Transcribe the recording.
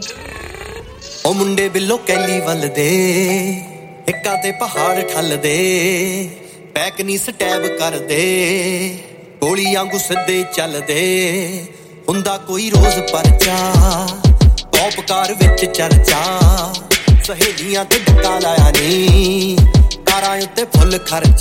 ਉਹ ਮੁੰਡੇ ਬਿੱਲੋ ਕੈਲੀ ਵੱਲ ਦੇ ਇੱਕਾਂ ਤੇ ਪਹਾੜ ਠੱਲਦੇ ਪੈਕ ਨੀ ਸਟੈਬ ਕਰਦੇ ਗੋਲੀ ਵਾਂਗੂ ਸਿੱਧੇ ਚੱਲਦੇ ਹੁੰਦਾ ਕੋਈ ਰੋਜ਼ ਪਰਚਾ ਪੌਪਕਾਰ ਵਿੱਚ ਚਰਚਾ ਸਹੇਲੀਆਂ ਤੇ ਡੱਕਾ ਲਾਇਆ ਨੀ ਕਾਰਾਂ ਉੱਤੇ ਫੁੱਲ ਖਰਚਾ